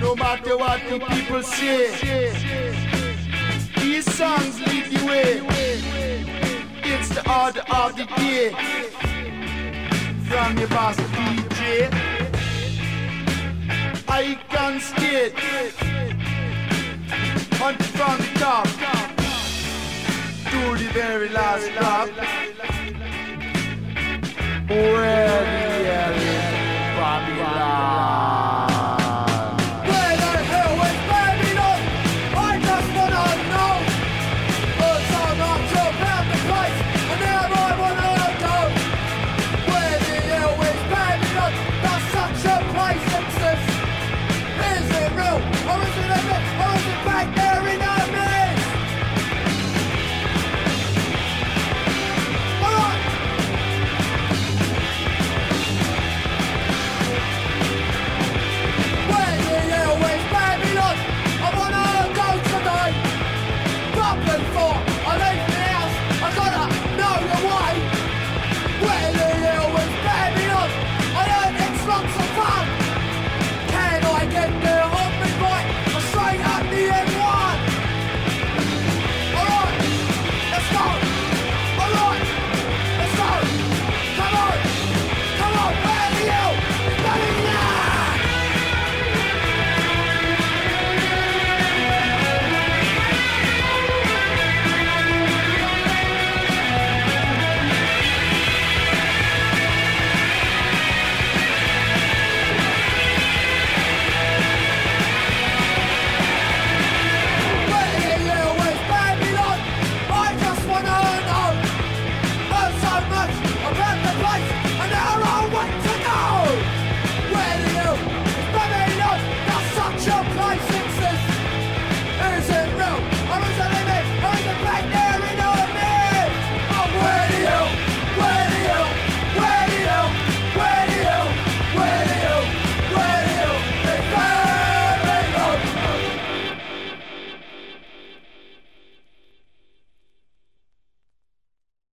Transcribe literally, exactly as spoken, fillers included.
no matter what the people say. These songs lead the way. It's the order of the day. From your boss D J, I can skate. Hunt from the top to the very last drop. Well,